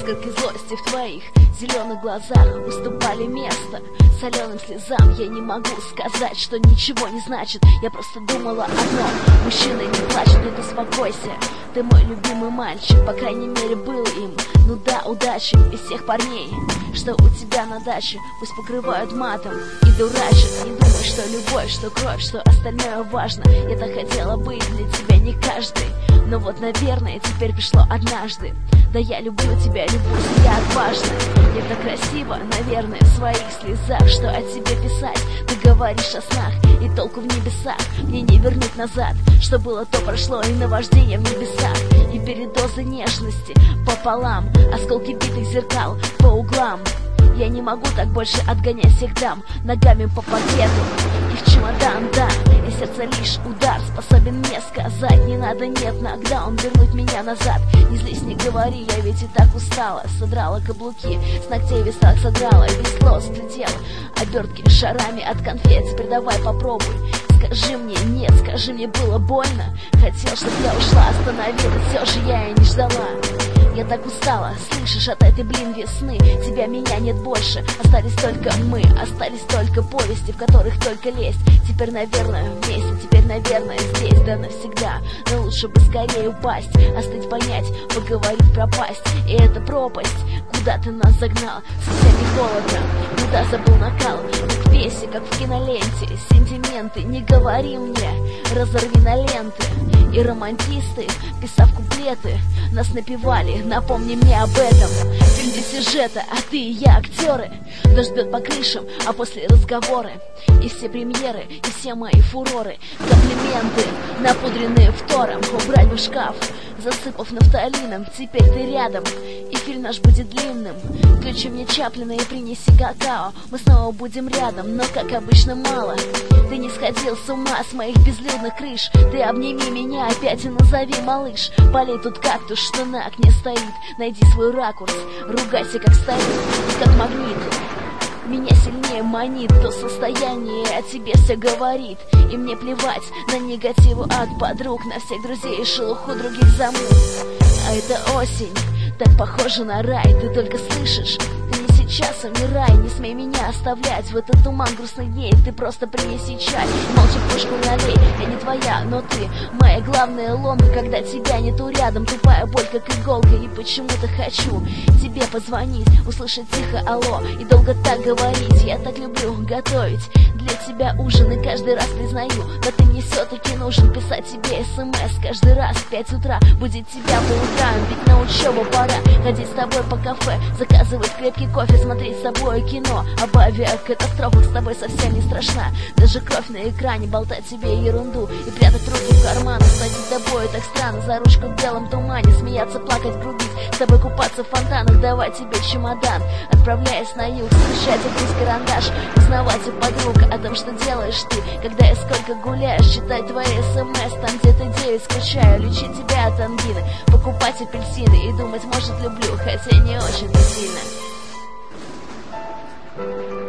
искорки злости в твоих зеленых глазах уступали место соленым слезам. Я не могу сказать, что ничего не значит. Я просто думала одно: мужчины не плачут, и ты успокойся. Ты мой любимый мальчик, по крайней мере был им. Ну да, удачи из всех парней, что у тебя на даче. Пусть покрывают матом и дурачат. Не думай, что любовь, что кровь, что остальное важно. Я так хотела быть для тебя не каждый, но вот, наверное, теперь пришло однажды. Да я люблю тебя, любовь, я отважна. Я так красиво, наверное, в своих слезах. Что о тебе писать? Ты говоришь о снах, и толку в небесах мне не вернуть назад. Что было, то прошло, и наваждение в небесах, и передозы нежности пополам, осколки битых зеркал по углам. Я не могу так больше отгонять всех дам ногами по паркету и в чемодан, да. И сердце лишь удар способен мне сказать: не надо, нет, нокдаун, вернуть меня назад. Не злись, не говори, я ведь и так устала. Содрала каблуки, с ногтей висак содрала, и весло сплетел обертки шарами от конфет. Теперь давай попробуй, скажи мне нет, скажи мне, было больно. Хотел, чтоб я ушла, остановилась, все же я и не ждала. Я так устала, слышишь, от этой, весны. Тебя, меня нет больше, остались только мы. Остались только повести, в которых только лезть. Теперь, наверное, вместе, теперь, наверное, здесь, да навсегда. Но лучше бы скорее упасть, остыть, понять, поговорить, пропасть. И эта пропасть, куда ты нас загнал, совсем не холодно. Куда забыл накал, как песни, как в киноленте. Сентименты, не говори мне, разорви на ленты. И романтисты, писав куплеты, нас напевали: напомни мне об этом. Фильм без сюжета, а ты и я актеры. Дождь бьет по крышам, а после разговоры. И все премьеры, и все мои фуроры. Комплименты, напудренные втором. Убрать бы шкаф, засыпав нафталином. Теперь ты рядом, и фильм наш будет длинным. Включи мне Чаплина и принеси какао. Мы снова будем рядом, но как обычно мало. Ты не сходил с ума с моих безлюдных крыш. Ты обними меня опять и назови, малыш. Полей тут кактус, что на окне стоит. Найди свой ракурс, ругайся как старик и как магнит. Меня сильнее манит то состояние, о тебе все говорит. И мне плевать на негативу от подруг, на всех друзей и шелуху других замут. А это осень, так похожа на рай. Ты только слышишь? Ты не сейчас, умирай. Не смей меня оставлять в этот туман грустных дней. Ты просто принеси чай, молча кружку налей. Я не твоя, но ты моя главная ломка. Когда тебя нету рядом, тупая боль как иголка. И почему-то хочу тебе позвонить, услышать тихо алло и долго так говорить. Я так люблю готовить для тебя ужин, и каждый раз признаю, да ты мне все-таки нужен. Писать тебе смс каждый раз в 5 утра, будить тебя по утрам, ведь на учебу пора. Ходить с тобой по кафе, заказывать крепкий кофе, смотреть с тобой кино. Об авиакатастрофах с тобой совсем не страшна. Даже кровь на экране, болтать себе ерунду и прятать руки в карманы. Ходить с тобой так странно, за ручку в белом тумане. Смеяться, плакать, грубить, с тобой купаться в фонтанах. Давать тебе чемодан, отправляясь на юг, встречать здесь карандаш, узнавать у подруг о том, что делаешь ты, когда и сколько гуляешь. Читать твои смс, там где ты девять, скучаю. Лечить тебя от ангины, покупать апельсины и думать, может, люблю, хотя не очень-то сильно.